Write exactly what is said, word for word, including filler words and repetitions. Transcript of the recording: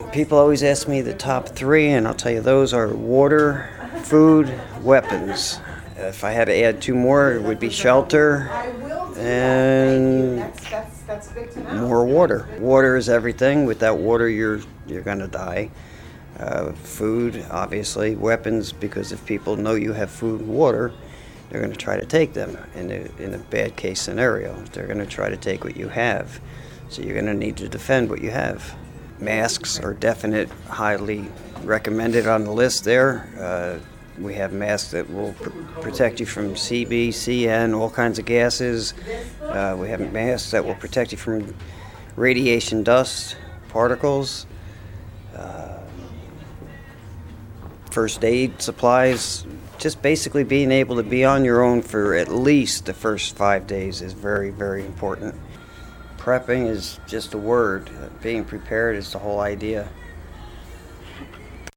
People always ask me the top three, and I'll tell you those are water, food, weapons. If I had to add two more, it would be shelter and more water. Water is everything. Without water, you're you're going to die. Uh, food, obviously. Weapons, because if people know you have food and water, they're going to try to take them. In a, in a bad case scenario, they're going to try to take what you have. So you're going to need to defend what you have. Masks are definite, highly recommended on the list there. Uh, we have masks that will pr- protect you from C B, C N, all kinds of gases. Uh, we have masks that will protect you from radiation, dust, particles. Uh, first aid supplies. Just basically being able to be on your own for at least the first five days is very, very important. Prepping is just a word. Being prepared is the whole idea.